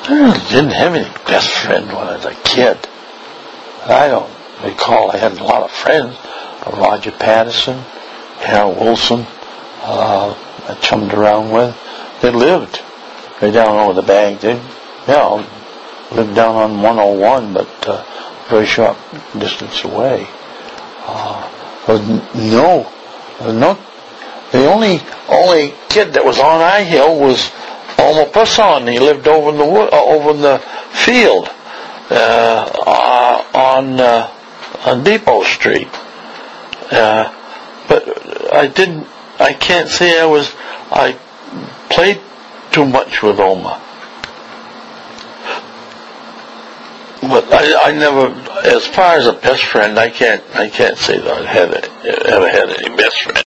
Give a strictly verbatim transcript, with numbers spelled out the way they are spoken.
I didn't have any best friend when I was a kid. I don't recall I had a lot of friends. Roger Patterson, Harold Wilson, uh, I chummed around with. They lived right down over the bank. They, you know, lived down on one oh one, but uh, very short distance away. Uh, but no, no. The only only kid that was on our hill was Elmer Pusson. He lived over in the wood, uh, over in the field uh, uh, on uh, on Depot Street. Uh, but I didn't. I can't say I was. I played too much with Oma. But I, I never, as far as a best friend, I can't. I can't say that I had ever had any best friend.